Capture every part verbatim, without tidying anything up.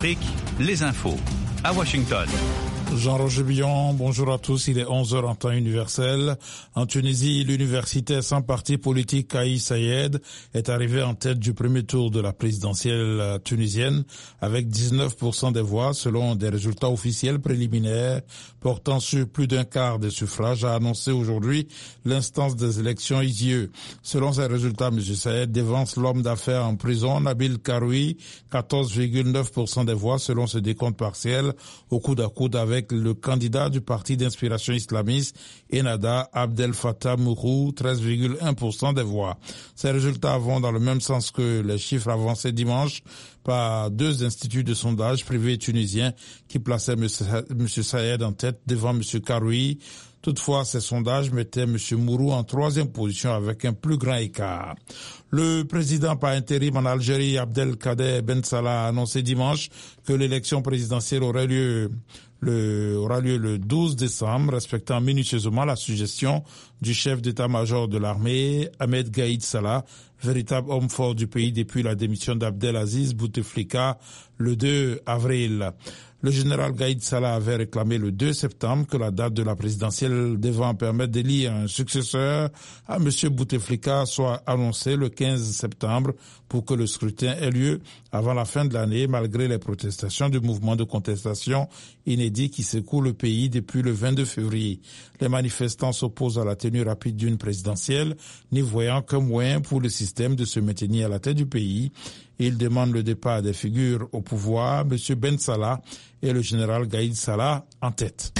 Les infos à Washington. Jean-Roger Billon, bonjour à tous, il est onze heures en temps universel. En Tunisie, l'universitaire sans parti politique Kais Saied est arrivé en tête du premier tour de la présidentielle tunisienne avec dix-neuf pour cent des voix selon des résultats officiels préliminaires portant sur plus d'un quart des suffrages, a annoncé aujourd'hui l'instance des élections I S I E. Selon ces résultats, M. Saied dévance l'homme d'affaires en prison Nabil Karoui, quatorze virgule neuf pour cent des voix selon ce décompte partiel au coude à coude avec le candidat du parti d'inspiration islamiste Ennahda, Abdel Fattah Mourou, treize virgule un pour cent des voix. Ces résultats vont dans le même sens que les chiffres avancés dimanche par deux instituts de sondage privés tunisiens qui plaçaient M. Saied en tête devant M. Karoui. Toutefois, ces sondages mettaient M. Mourou en troisième position avec un plus grand écart. Le président par intérim en Algérie, Abdelkader Ben Salah, a annoncé dimanche que l'élection présidentielle aurait lieu Le, aura lieu le douze décembre, respectant minutieusement la suggestion du chef d'état-major de l'armée, Ahmed Gaïd Salah, véritable homme fort du pays depuis la démission d'Abdelaziz Bouteflika le deux avril. Le général Gaïd Salah avait réclamé le deux septembre que la date de la présidentielle devant permettre d'élire un successeur à M. Bouteflika soit annoncée le quinze septembre pour que le scrutin ait lieu avant la fin de l'année, malgré les protestations du mouvement de contestation inédit qui secoue le pays depuis le vingt-deux février. Les manifestants s'opposent à la tenue rapide d'une présidentielle, n'y voyant qu'un moyen pour le système de se maintenir à la tête du pays. Ils demandent le départ des figures au pouvoir, M. Ben Salah et le général Gaïd Salah en tête.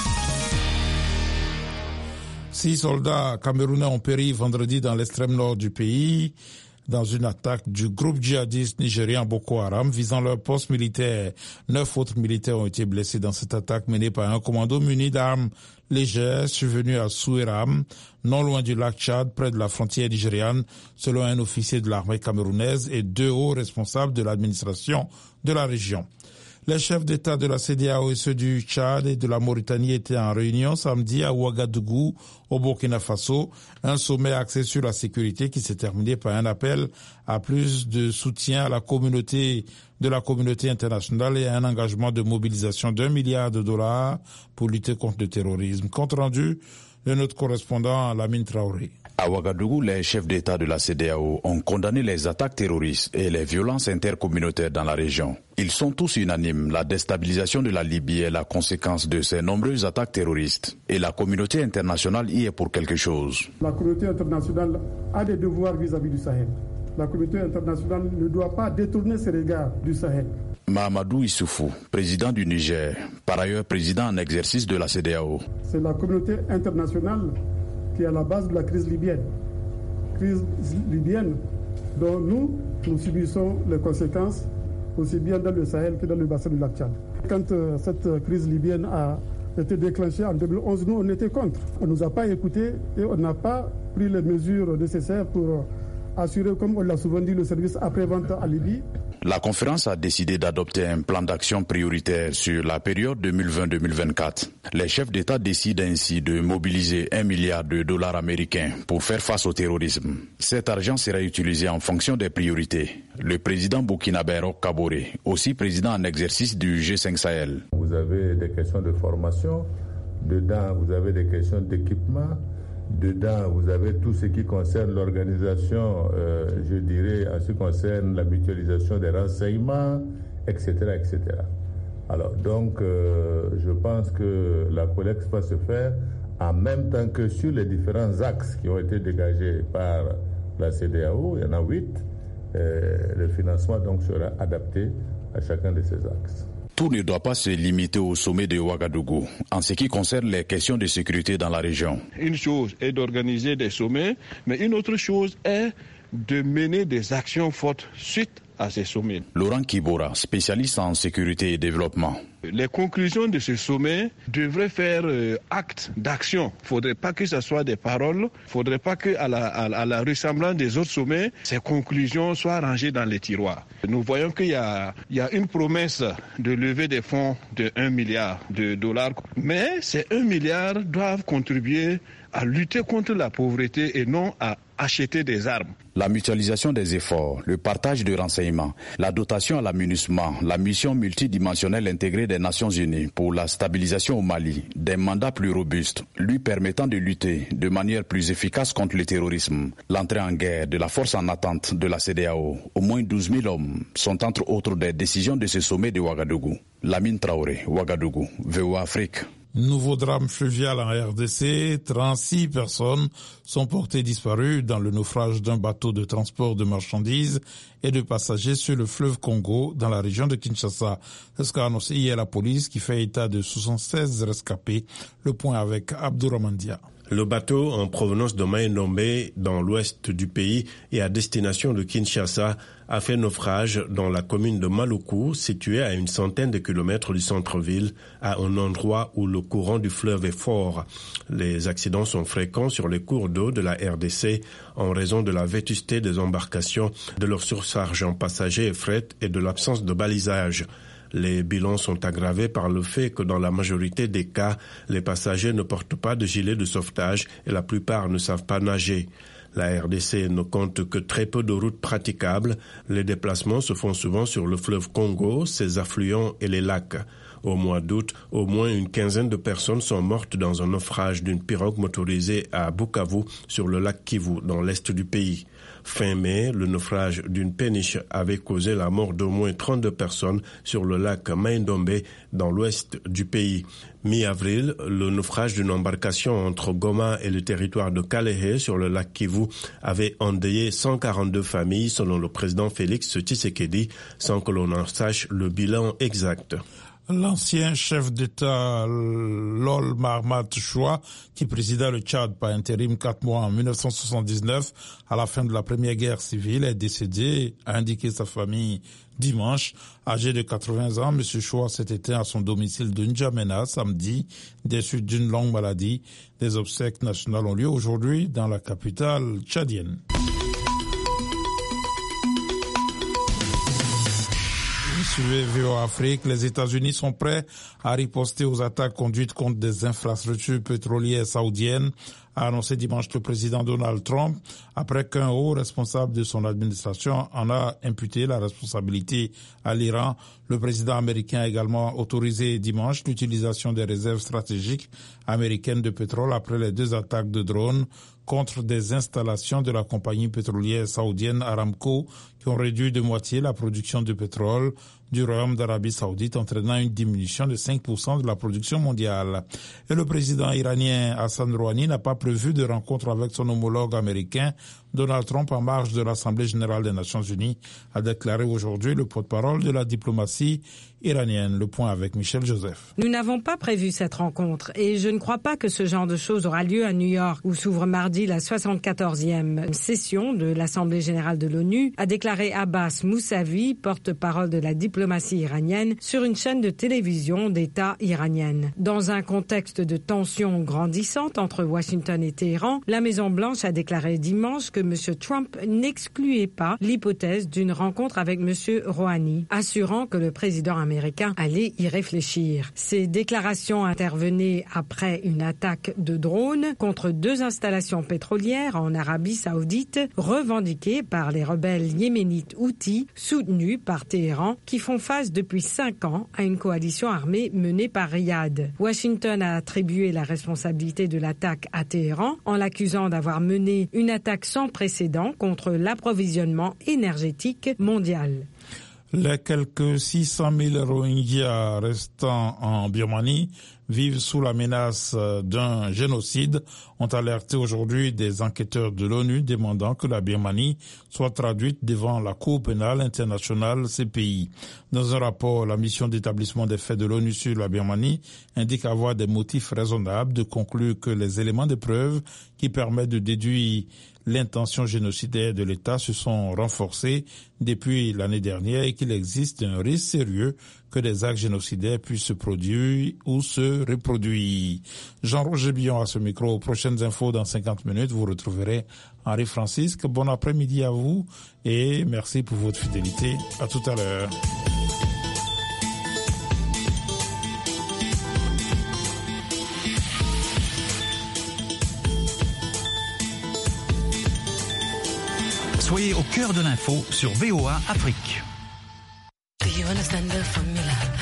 Six soldats camerounais ont péri vendredi dans l'extrême nord du pays dans une attaque du groupe djihadiste nigérian Boko Haram visant leur poste militaire. Neuf autres militaires ont été blessés dans cette attaque menée par un commando muni d'armes légères survenu à Soueram, non loin du lac Tchad, près de la frontière nigériane, selon un officier de l'armée camerounaise et deux hauts responsables de l'administration de la région. Les chefs d'État de la C D A O et ceux du Tchad et de la Mauritanie étaient en réunion samedi à Ouagadougou, au Burkina Faso, un sommet axé sur la sécurité qui s'est terminé par un appel à plus de soutien à la communauté de la communauté internationale et à un engagement de mobilisation d'un milliard de dollars pour lutter contre le terrorisme. Compte rendu de notre correspondant Lamine Traoré. À Ouagadougou, les chefs d'État de la C D A O ont condamné les attaques terroristes et les violences intercommunautaires dans la région. Ils sont tous unanimes. La déstabilisation de la Libye est la conséquence de ces nombreuses attaques terroristes. Et la communauté internationale y est pour quelque chose. La communauté internationale a des devoirs vis-à-vis du Sahel. La communauté internationale ne doit pas détourner ses regards du Sahel. Mahamadou Issoufou, président du Niger, par ailleurs président en exercice de la C D A O. C'est la communauté internationale qui est à la base de la crise libyenne. Crise libyenne dont nous, nous subissons les conséquences aussi bien dans le Sahel que dans le bassin du lac Tchad. Quand euh, cette crise libyenne a été déclenchée en deux mille onze, nous on était contre. On ne nous a pas écoutés et on n'a pas pris les mesures nécessaires pour assurer, comme on l'a souvent dit, le service après-vente en Libye. La conférence a décidé d'adopter un plan d'action prioritaire sur la période deux mille vingt à deux mille vingt-quatre. Les chefs d'État décident ainsi de mobiliser un milliard de dollars américains pour faire face au terrorisme. Cet argent sera utilisé en fonction des priorités. Le président burkinabé Roch Kaboré, aussi président en exercice du G cinq Sahel. Vous avez des questions de formation, dedans vous avez des questions d'équipement. Dedans, vous avez tout ce qui concerne l'organisation, euh, je dirais, en ce qui concerne la mutualisation des renseignements, et cetera, et cetera. Alors, donc, euh, je pense que la collecte va se faire en même temps que sur les différents axes qui ont été dégagés par la C D A O, il y en a huit, euh, le financement donc sera adapté à chacun de ces axes. Tout ne doit pas se limiter au sommet de Ouagadougou en ce qui concerne les questions de sécurité dans la région. Une chose est d'organiser des sommets, mais une autre chose est de mener des actions fortes suite à ces sommets. Laurent Kibora, spécialiste en sécurité et développement. Les conclusions de ce sommet devraient faire euh, acte d'action. Il ne faudrait pas que ce soit des paroles. Il ne faudrait pas qu'à la, à, à la ressemblance des autres sommets, ces conclusions soient rangées dans les tiroirs. Nous voyons qu'il y a, il y a une promesse de lever des fonds de un milliard de dollars. Mais ces un milliard doivent contribuer à lutter contre la pauvreté et non à acheter des armes. La mutualisation des efforts, le partage de renseignements, la dotation à l'amunissement, la mission multidimensionnelle intégrée des Nations Unies pour la stabilisation au Mali, des mandats plus robustes, lui permettant de lutter de manière plus efficace contre le terrorisme, l'entrée en guerre de la force en attente de la C E D E A O, au moins douze mille hommes, sont entre autres des décisions de ce sommet de Ouagadougou. Lamine Traoré, Ouagadougou, V O A Afrique. Nouveau drame fluvial en R D C, trente-six personnes sont portées disparues dans le naufrage d'un bateau de transport de marchandises et de passagers sur le fleuve Congo dans la région de Kinshasa. C'est ce qu'a annoncé hier la police qui fait état de soixante-seize rescapés. Le point avec Abdouramandia. Le bateau en provenance de Maïnombe, dans l'ouest du pays et à destination de Kinshasa, a fait naufrage dans la commune de Maluku, située à une centaine de kilomètres du centre-ville, à un endroit où le courant du fleuve est fort. Les accidents sont fréquents sur les cours d'eau de la R D C en raison de la vétusté des embarcations, de leur surcharge en passagers et fret et de l'absence de balisage. Les bilans sont aggravés par le fait que dans la majorité des cas, les passagers ne portent pas de gilet de sauvetage et la plupart ne savent pas nager. La R D C ne compte que très peu de routes praticables. Les déplacements se font souvent sur le fleuve Congo, ses affluents et les lacs. Au mois d'août, au moins une quinzaine de personnes sont mortes dans un naufrage d'une pirogue motorisée à Bukavu, sur le lac Kivu, dans l'est du pays. Fin mai, le naufrage d'une péniche avait causé la mort d'au moins trente-deux personnes sur le lac Maïnombe, dans l'ouest du pays. Mi-avril, le naufrage d'une embarcation entre Goma et le territoire de Kalehe, sur le lac Kivu, avait endeuillé cent quarante-deux familles, selon le président Félix Tshisekedi, sans que l'on en sache le bilan exact. L'ancien chef d'État Lol Mahamat Choua, qui présida le Tchad par intérim quatre mois en mille neuf cent soixante-dix-neuf, à la fin de la première guerre civile, est décédé, a indiqué sa famille dimanche. Âgé de quatre-vingts ans, M. Choua s'est éteint à son domicile de N'Djamena samedi, des suites d'une longue maladie. Des obsèques nationales ont lieu aujourd'hui dans la capitale tchadienne. Suivez V O A Afrique, les États-Unis sont prêts à riposter aux attaques conduites contre des infrastructures pétrolières saoudiennes, a annoncé dimanche le président Donald Trump, après qu'un haut responsable de son administration en a imputé la responsabilité à l'Iran. Le président américain a également autorisé dimanche l'utilisation des réserves stratégiques américaines de pétrole après les deux attaques de drones contre des installations de la compagnie pétrolière saoudienne Aramco qui ont réduit de moitié la production de pétrole du Royaume d'Arabie Saoudite, entraînant une diminution de cinq pour cent de la production mondiale. Et le président iranien Hassan Rouhani n'a pas prévu de rencontre avec son homologue américain Donald Trump en marge de l'Assemblée générale des Nations unies, a déclaré aujourd'hui le porte-parole de la diplomatie iranienne. Le point avec Michel Joseph. Nous n'avons pas prévu cette rencontre et je ne crois pas que ce genre de choses aura lieu à New York, où s'ouvre mardi la soixante-quatorzième session de l'Assemblée générale de l'ONU, a déclaré Abbas Moussavi, porte-parole de la diplomatie iranienne, sur une chaîne de télévision d'État iranienne. Dans un contexte de tensions grandissantes entre Washington et Téhéran, la Maison-Blanche a déclaré dimanche que M. Trump n'excluait pas l'hypothèse d'une rencontre avec M. Rouhani, assurant que le président américain allait y réfléchir. Ces déclarations intervenaient après une attaque de drones contre deux installations pétrolières en Arabie Saoudite, revendiquées par les rebelles yéménites Houthis, soutenus par Téhéran, qui font face depuis cinq ans à une coalition armée menée par Riyad. Washington a attribué la responsabilité de l'attaque à Téhéran en l'accusant d'avoir mené une attaque sans précédent contre l'approvisionnement énergétique mondial. Les quelques six cent mille Rohingyas restants en Birmanie vivent sous la menace d'un génocide, ont alerté aujourd'hui des enquêteurs de l'ONU demandant que la Birmanie soit traduite devant la Cour pénale internationale C P I. Dans un rapport, la mission d'établissement des faits de l'ONU sur la Birmanie indique avoir des motifs raisonnables de conclure que les éléments de preuve qui permettent de déduire l'intention génocidaire de l'État se sont renforcés depuis l'année dernière et qu'il existe un risque sérieux que des actes génocidaires puissent se produire ou se reproduire. Jean-Roger Billon à ce micro. Aux prochaines infos dans cinquante minutes, vous retrouverez Henri Francisque. Bon après-midi à vous et merci pour votre fidélité. À tout à l'heure. Soyez au cœur de l'info sur V O A Afrique. Do you understand the formula?